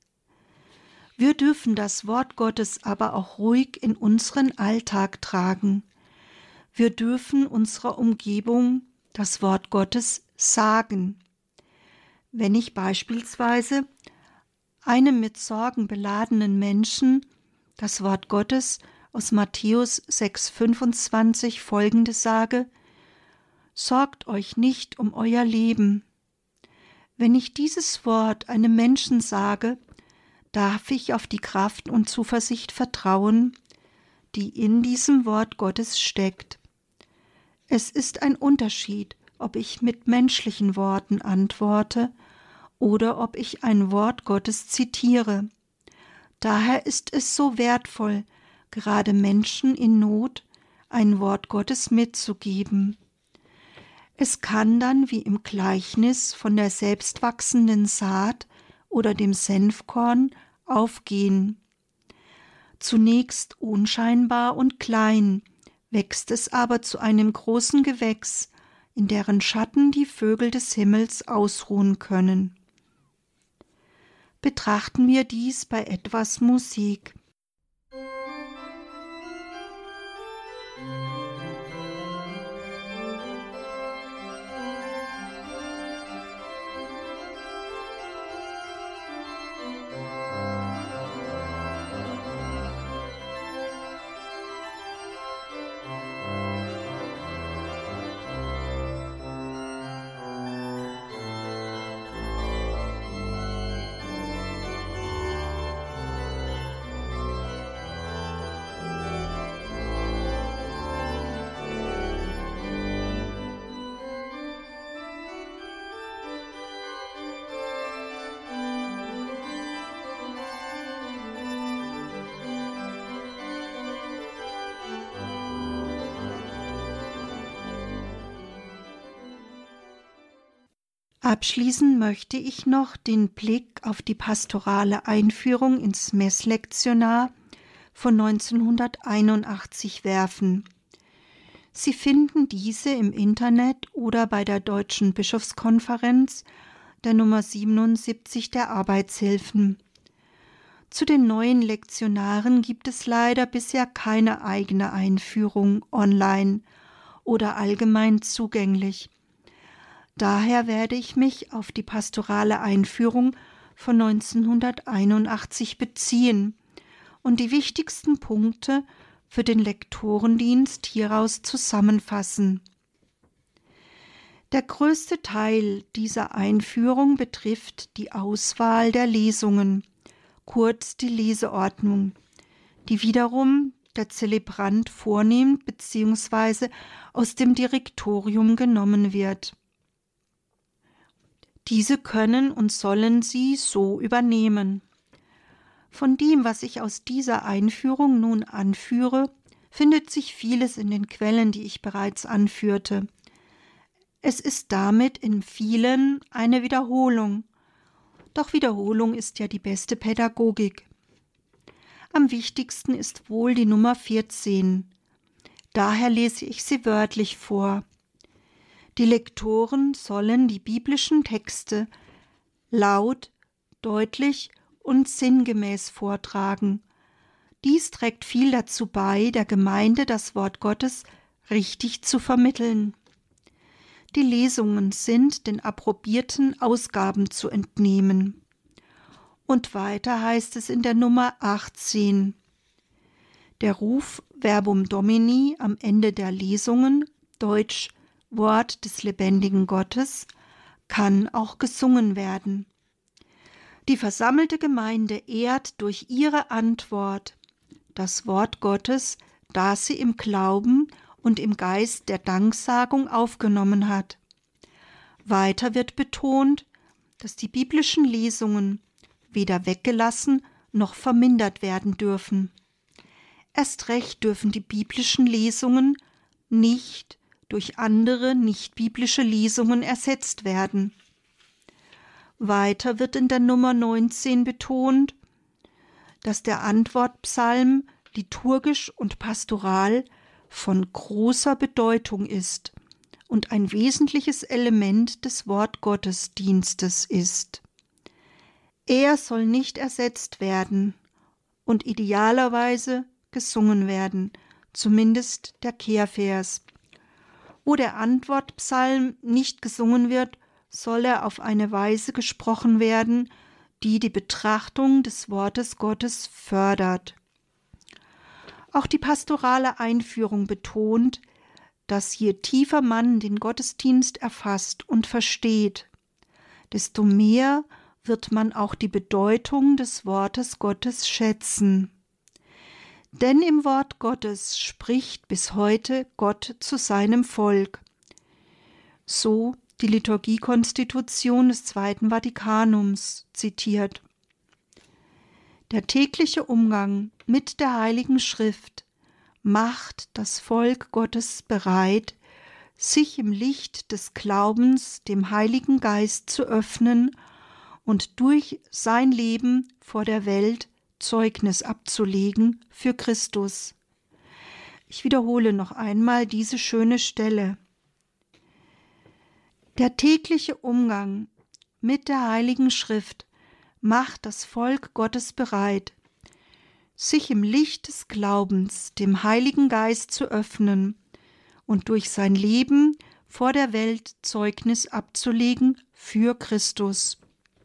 Wir dürfen das Wort Gottes aber auch ruhig in unseren Alltag tragen. Wir dürfen unserer Umgebung das Wort Gottes sagen. Wenn ich beispielsweise einem mit Sorgen beladenen Menschen das Wort Gottes aus Matthäus sechs fünfundzwanzig folgendes sage: Sorgt euch nicht um euer Leben. Wenn ich dieses Wort einem Menschen sage, darf ich auf die Kraft und Zuversicht vertrauen, die in diesem Wort Gottes steckt. Es ist ein Unterschied, ob ich mit menschlichen Worten antworte oder ob ich ein Wort Gottes zitiere. Daher ist es so wertvoll, gerade Menschen in Not ein Wort Gottes mitzugeben. Es kann dann wie im Gleichnis von der selbstwachsenden Saat oder dem Senfkorn aufgehen. Zunächst unscheinbar und klein, wächst es aber zu einem großen Gewächs, in deren Schatten die Vögel des Himmels ausruhen können. Betrachten wir dies bei etwas Musik. Abschließen möchte ich noch den Blick auf die pastorale Einführung ins Messlektionar von neunzehnhunderteinundachtzig werfen. Sie finden diese im Internet oder bei der Deutschen Bischofskonferenz, der Nummer siebenundsiebzig der Arbeitshilfen. Zu den neuen Lektionaren gibt es leider bisher keine eigene Einführung online oder allgemein zugänglich. Daher werde ich mich auf die pastorale Einführung von neunzehnhunderteinundachtzig beziehen und die wichtigsten Punkte für den Lektorendienst hieraus zusammenfassen. Der größte Teil dieser Einführung betrifft die Auswahl der Lesungen, kurz die Leseordnung, die wiederum der Zelebrant vornimmt bzw. aus dem Direktorium genommen wird. Diese können und sollen sie so übernehmen. Von dem, was ich aus dieser Einführung nun anführe, findet sich vieles in den Quellen, die ich bereits anführte. Es ist damit in vielen eine Wiederholung. Doch Wiederholung ist ja die beste Pädagogik. Am wichtigsten ist wohl die Nummer vierzehn. Daher lese ich sie wörtlich vor. Die Lektoren sollen die biblischen Texte laut, deutlich und sinngemäß vortragen. Dies trägt viel dazu bei, der Gemeinde das Wort Gottes richtig zu vermitteln. Die Lesungen sind den approbierten Ausgaben zu entnehmen. Und weiter heißt es in der Nummer achtzehn. Der Ruf Verbum Domini am Ende der Lesungen, Deutsch Wort des lebendigen Gottes, kann auch gesungen werden. Die versammelte Gemeinde ehrt durch ihre Antwort das Wort Gottes, das sie im Glauben und im Geist der Danksagung aufgenommen hat. Weiter wird betont, dass die biblischen Lesungen weder weggelassen noch vermindert werden dürfen. Erst recht dürfen die biblischen Lesungen nicht durch andere nicht-biblische Lesungen ersetzt werden. Weiter wird in der Nummer neunzehn betont, dass der Antwortpsalm liturgisch und pastoral von großer Bedeutung ist und ein wesentliches Element des Wortgottesdienstes ist. Er soll nicht ersetzt werden und idealerweise gesungen werden, zumindest der Kehrvers. Wo der Antwortpsalm nicht gesungen wird, soll er auf eine Weise gesprochen werden, die die Betrachtung des Wortes Gottes fördert. Auch die pastorale Einführung betont, dass je tiefer man den Gottesdienst erfasst und versteht, desto mehr wird man auch die Bedeutung des Wortes Gottes schätzen. Denn im Wort Gottes spricht bis heute Gott zu seinem Volk. So die Liturgiekonstitution des Zweiten Vatikanums zitiert. Der tägliche Umgang mit der Heiligen Schrift macht das Volk Gottes bereit, sich im Licht des Glaubens dem Heiligen Geist zu öffnen und durch sein Leben vor der Welt Zeugnis abzulegen für Christus. Ich wiederhole noch einmal diese schöne Stelle. Der tägliche Umgang mit der Heiligen Schrift macht das Volk Gottes bereit, sich im Licht des Glaubens dem Heiligen Geist zu öffnen und durch sein Leben vor der Welt Zeugnis abzulegen für Christus.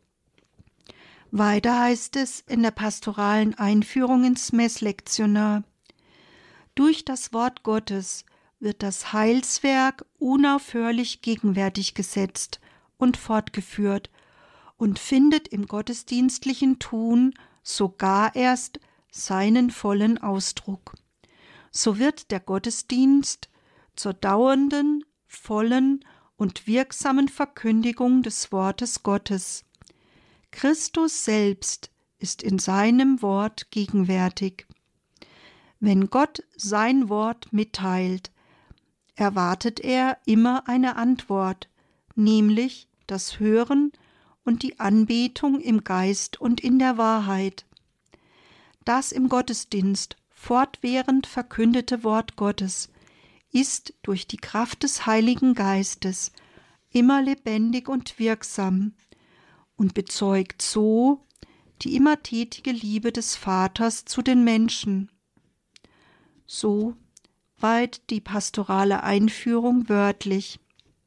Weiter heißt es in der pastoralen Einführung ins Messlektionar: Durch das Wort Gottes wird das Heilswerk unaufhörlich gegenwärtig gesetzt und fortgeführt und findet im gottesdienstlichen Tun sogar erst seinen vollen Ausdruck. So wird der Gottesdienst zur dauernden, vollen und wirksamen Verkündigung des Wortes Gottes. Christus selbst ist in seinem Wort gegenwärtig. Wenn Gott sein Wort mitteilt, erwartet er immer eine Antwort, nämlich das Hören und die Anbetung im Geist und in der Wahrheit. Das im Gottesdienst fortwährend verkündete Wort Gottes ist durch die Kraft des Heiligen Geistes immer lebendig und wirksam und bezeugt so die immer tätige Liebe des Vaters zu den Menschen. So weit die pastorale Einführung wörtlich.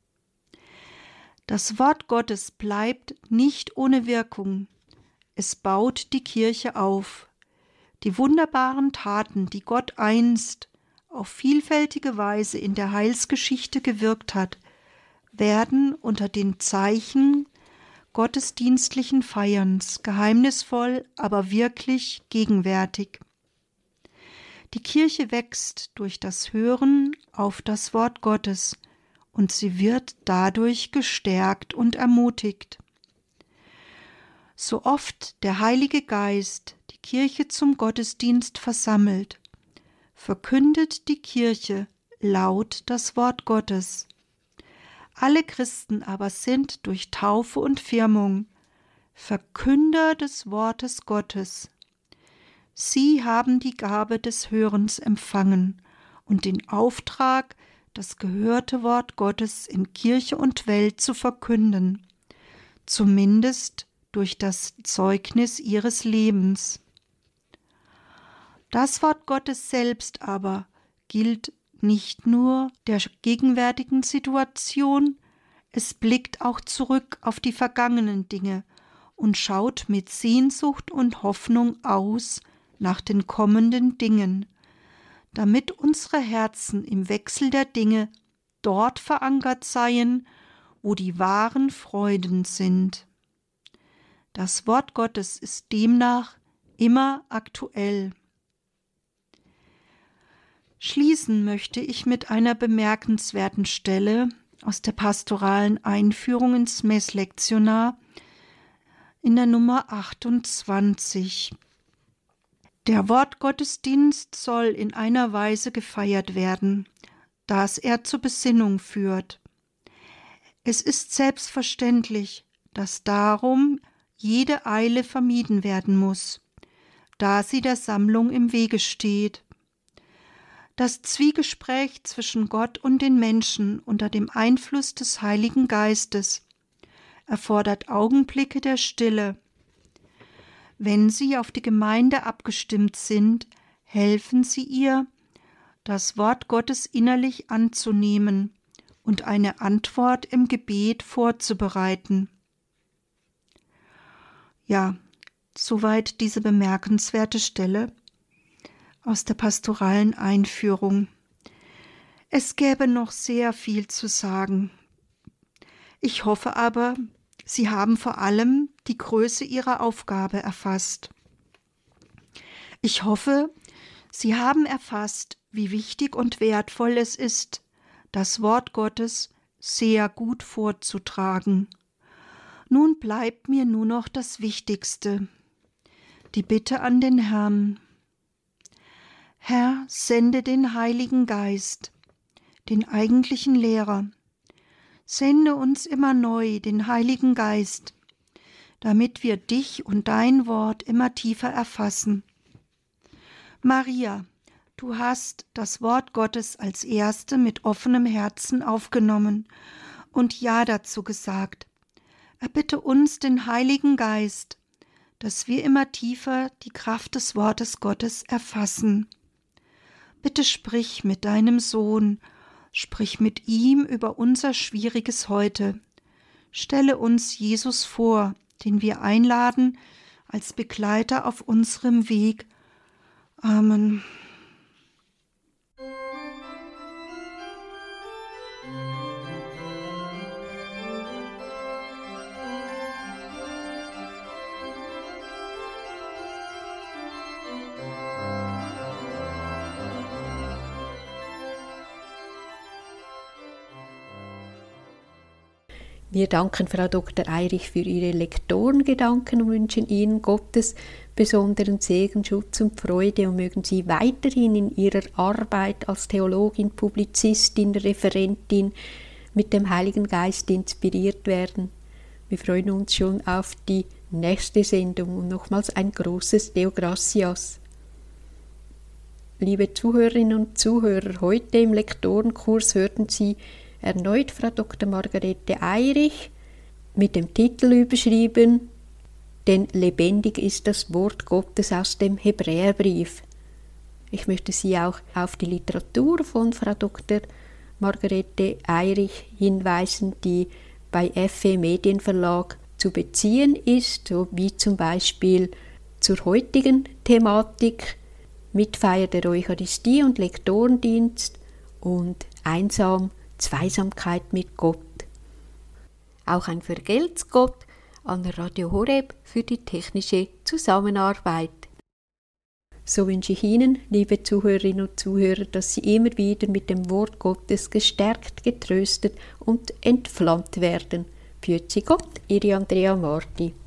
Das Wort Gottes bleibt nicht ohne Wirkung. Es baut die Kirche auf. Die wunderbaren Taten, die Gott einst auf vielfältige Weise in der Heilsgeschichte gewirkt hat, werden unter den Zeichen gottesdienstlichen Feierns geheimnisvoll, aber wirklich gegenwärtig. Die Kirche wächst durch das Hören auf das Wort Gottes und sie wird dadurch gestärkt und ermutigt. So oft der Heilige Geist die Kirche zum Gottesdienst versammelt, verkündet die Kirche laut das Wort Gottes. Alle Christen aber sind durch Taufe und Firmung Verkünder des Wortes Gottes. Sie haben die Gabe des Hörens empfangen und den Auftrag, das gehörte Wort Gottes in Kirche und Welt zu verkünden, zumindest durch das Zeugnis ihres Lebens. Das Wort Gottes selbst aber gilt nicht nur der gegenwärtigen Situation, es blickt auch zurück auf die vergangenen Dinge und schaut mit Sehnsucht und Hoffnung aus nach den kommenden Dingen, damit unsere Herzen im Wechsel der Dinge dort verankert seien, wo die wahren Freuden sind. Das Wort Gottes ist demnach immer aktuell. Schließen möchte ich mit einer bemerkenswerten Stelle aus der pastoralen Einführung ins Messlektionar in der Nummer achtundzwanzig. Der Wortgottesdienst soll in einer Weise gefeiert werden, dass er zur Besinnung führt. Es ist selbstverständlich, dass darum jede Eile vermieden werden muss, da sie der Sammlung im Wege steht. Das Zwiegespräch zwischen Gott und den Menschen unter dem Einfluss des Heiligen Geistes erfordert Augenblicke der Stille. Wenn sie auf die Gemeinde abgestimmt sind, helfen sie ihr, das Wort Gottes innerlich anzunehmen und eine Antwort im Gebet vorzubereiten. Ja, soweit diese bemerkenswerte Stelle aus der pastoralen Einführung. Es gäbe noch sehr viel zu sagen. Ich hoffe aber, Sie haben vor allem die Größe Ihrer Aufgabe erfasst. Ich hoffe, Sie haben erfasst, wie wichtig und wertvoll es ist, das Wort Gottes sehr gut vorzutragen. Nun bleibt mir nur noch das Wichtigste, die Bitte an den Herrn. Herr, sende den Heiligen Geist, den eigentlichen Lehrer. Sende uns immer neu den Heiligen Geist, damit wir dich und dein Wort immer tiefer erfassen. Maria, du hast das Wort Gottes als Erste mit offenem Herzen aufgenommen und Ja dazu gesagt. Erbitte uns den Heiligen Geist, dass wir immer tiefer die Kraft des Wortes Gottes erfassen. Bitte sprich mit deinem Sohn, sprich mit ihm über unser schwieriges Heute. Stelle uns Jesus vor, den wir einladen als Begleiter auf unserem Weg. Amen. Wir danken Frau Doktor Eirich für Ihre Lektorengedanken und wünschen Ihnen Gottes besonderen Segen, Schutz und Freude und mögen Sie weiterhin in Ihrer Arbeit als Theologin, Publizistin, Referentin mit dem Heiligen Geist inspiriert werden. Wir freuen uns schon auf die nächste Sendung und nochmals ein großes Deo Gratias. Liebe Zuhörerinnen und Zuhörer, heute im Lektorenkurs hörten Sie erneut Frau Doktor Margarete Eirich mit dem Titel überschrieben, denn lebendig ist das Wort Gottes aus dem Hebräerbrief. Ich möchte Sie auch auf die Literatur von Frau Doktor Margarete Eirich hinweisen, die bei F E Medienverlag zu beziehen ist, so wie zum Beispiel zur heutigen Thematik Mitfeier der Eucharistie und Lektorendienst und Einsam Zweisamkeit mit Gott. Auch ein Vergelt's Gott an Radio Horeb für die technische Zusammenarbeit. So wünsche ich Ihnen, liebe Zuhörerinnen und Zuhörer, dass Sie immer wieder mit dem Wort Gottes gestärkt, getröstet und entflammt werden. Pützi Gott, Ihre Andrea Marti.